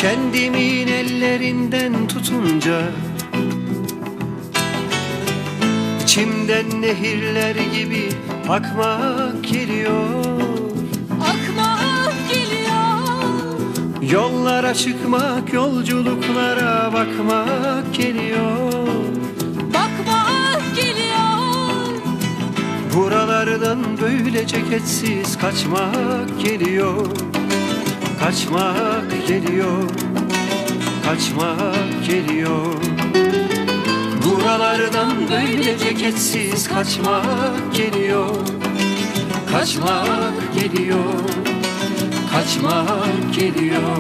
Kendimin ellerinden tutunca İçimden nehirler gibi akmak geliyor. Akmak geliyor. Yollara çıkmak, yolculuklara bakmak geliyor. Bakmak geliyor. Buralardan böyle ceketsiz kaçmak geliyor. Kaçmak geliyor. Kaçmak geliyor. Buralardan böyle ceketsiz kaçmak geliyor. Kaçmak geliyor. Kaçmak geliyor.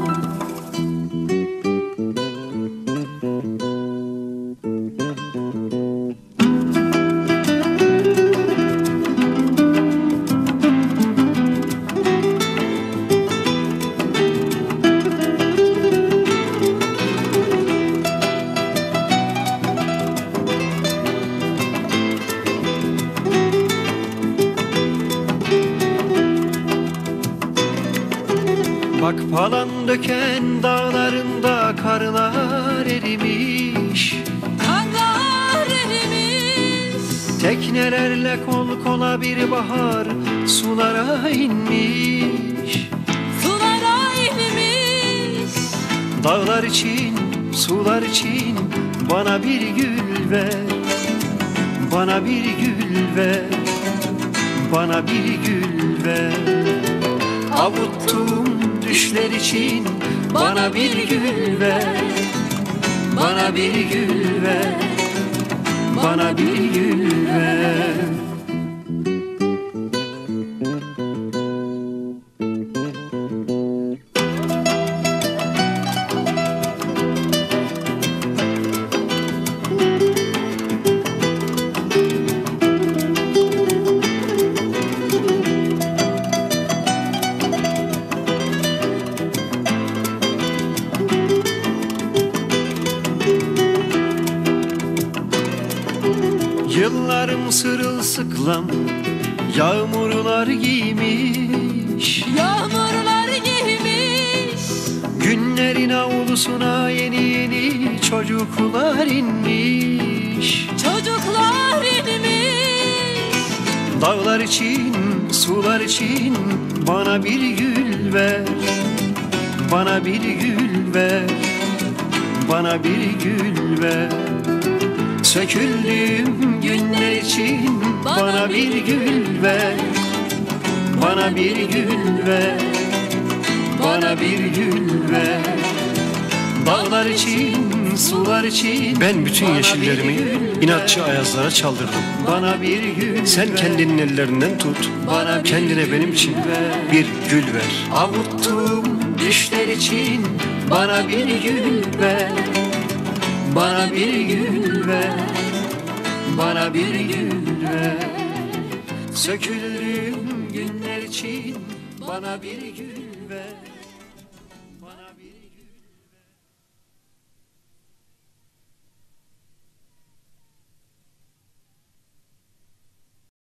Bak falan döken dağlarında karlar erimiş. Karlar erimiş. Teknelerle kol kola bir bahar sulara inmiş. Sulara inmiş. Dağlar için, sular için bana bir gül ver. Bana bir gül ver. Bana bir gül ver. Avuttuğum düşler için bana bir gül ver. Bana bir gül ver. Bana bir gül ver. Yıllarım sırılsıklam yağmurlar giymiş. Yağmurlar giymiş. Günlerin avlusuna yeni yeni çocuklar inmiş. Çocuklar inmiş. Dağlar için, sular için bana bir gül ver. Bana bir gül ver. Bana bir gül ver. Söküldüğüm günler için bana bir gül ver. Bana bir gül ver. Bana bir gül ver. Dağlar için, sular için ben bütün yeşillerimi inatçı ayazlara çaldırdım. Bana bir gül. Sen kendinin ellerinden tut. Bana kendine benim için bir gül ver. Avuttuğum düşler için bana bir gül ver. Bana bir gül ver. Bana bir gül ver. Söküldüğüm günler için bana bir gül ver. Bana bir gül